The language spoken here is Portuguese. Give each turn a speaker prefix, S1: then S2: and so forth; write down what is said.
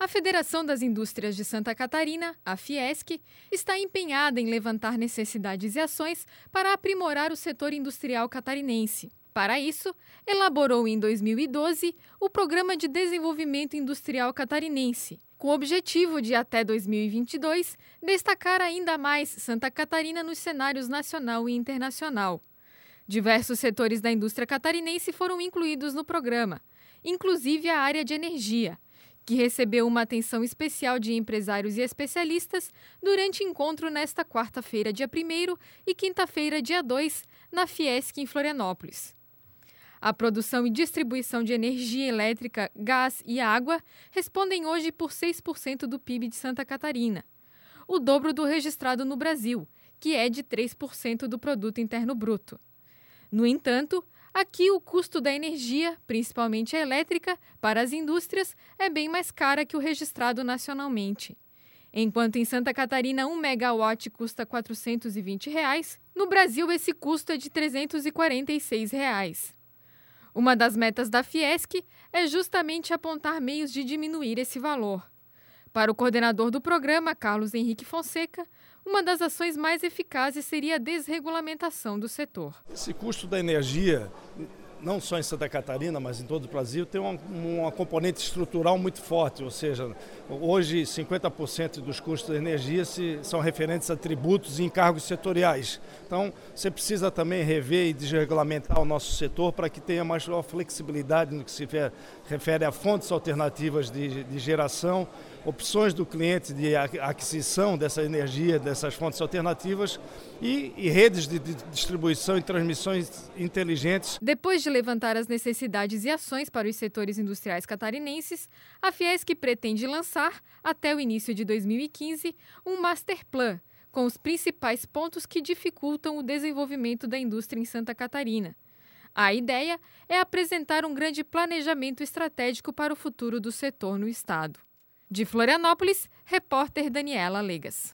S1: A Federação das Indústrias de Santa Catarina, a Fiesc, está empenhada em levantar necessidades e ações para aprimorar o setor industrial catarinense. Para isso, elaborou em 2012 o Programa de Desenvolvimento Industrial Catarinense, com o objetivo de, até 2022, destacar ainda mais Santa Catarina nos cenários nacional e internacional. Diversos setores da indústria catarinense foram incluídos no programa, inclusive a área de energia, que recebeu uma atenção especial de empresários e especialistas durante encontro nesta quarta-feira, dia 1º, e quinta-feira, dia 2, na Fiesc, em Florianópolis. A produção e distribuição de energia elétrica, gás e água respondem hoje por 6% do PIB de Santa Catarina, o dobro do registrado no Brasil, que é de 3% do Produto Interno Bruto. No entanto, aqui o custo da energia, principalmente a elétrica, para as indústrias é bem mais cara que o registrado nacionalmente. Enquanto em Santa Catarina 1 megawatt custa R$ 420, no Brasil esse custo é de R$ 346. Uma das metas da Fiesc é justamente apontar meios de diminuir esse valor. Para o coordenador do programa, Carlos Henrique Fonseca, uma das ações mais eficazes seria a desregulamentação do setor.
S2: Esse custo da energia, não só em Santa Catarina, mas em todo o Brasil, tem uma componente estrutural muito forte, ou seja, hoje 50% dos custos da energia são referentes a tributos e encargos setoriais. Então, você precisa também rever e desregulamentar o nosso setor para que tenha maior flexibilidade no que se refere a fontes alternativas de geração, opções do cliente de aquisição dessa energia, dessas fontes alternativas e redes de distribuição e transmissões inteligentes.
S1: Depois de levantar as necessidades e ações para os setores industriais catarinenses, a Fiesc pretende lançar, até o início de 2015, um Master Plan, com os principais pontos que dificultam o desenvolvimento da indústria em Santa Catarina. A ideia é apresentar um grande planejamento estratégico para o futuro do setor no estado. De Florianópolis, repórter Daniela Legas.